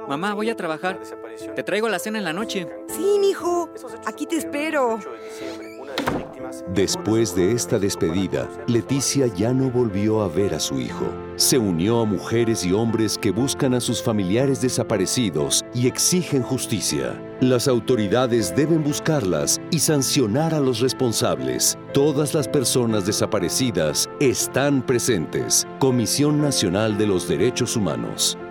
Mamá, voy a trabajar. Te traigo la cena en la noche. Sí, mijo. Aquí te espero. Después de esta despedida, Leticia ya no volvió a ver a su hijo. Se unió a mujeres y hombres que buscan a sus familiares desaparecidos y exigen justicia. Las autoridades deben buscarlas y sancionar a los responsables. Todas las personas desaparecidas están presentes. Comisión Nacional de los Derechos Humanos.